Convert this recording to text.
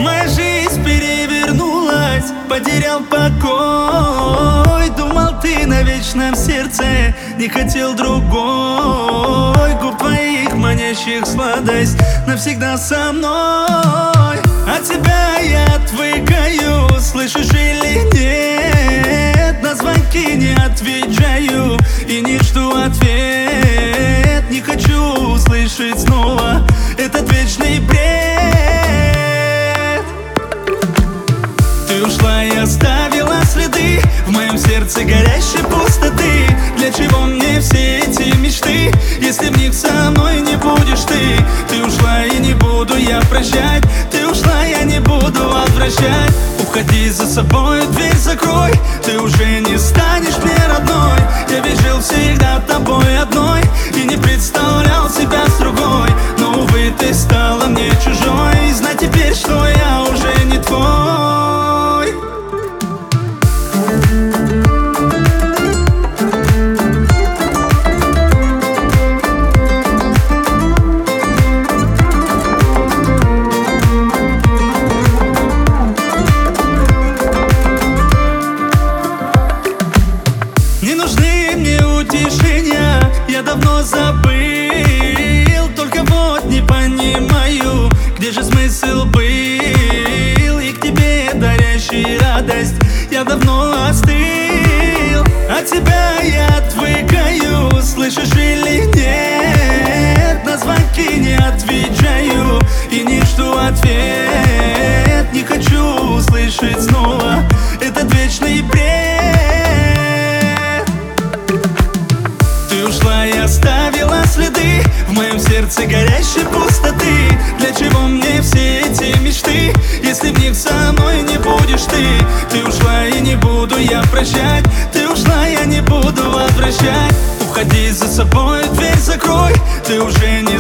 Моя жизнь перевернулась, потерял покой. Думал, ты навечно в сердце, не хотел другой. Губ твоих манящих сладость навсегда со мной. От тебя я отвыкаю, слышишь или нет? На звонки не отвечаю и не жду ответ. Не хочу услышать снова этот вечный бред. Ты ушла и оставила следы в моем сердце горящей пустоты. Для чего мне все эти мечты, если в них со мной не будешь ты? Ты ушла и не буду я прощать. Ты ушла, я не буду возвращать. Уходи, за собой дверь закрой. Ты уже не станешь мне родной. Я ведь жил всегда тобой одной и не представлял себя с другой. Но, увы, ты стала мне чужой. Знай теперь, что я уже не твой. Не нужны мне утешения, я давно забыл. Только вот не понимаю, где же смысл был. И к тебе дарящий радость я давно остыл. От тебя я отвыкаю, слышишь или нет? На звонки не отвечаю и не жду ответ. Не хочу услышать снова этот вечный бред. Ты ушла и оставила следы в моем сердце горящей пустоты. Для чего мне все эти мечты, если в них со мной не будешь ты? Ты ушла и не буду я прощать. Ты ушла, я не буду возвращать. Уходи, за собой дверь закрой. Ты уже не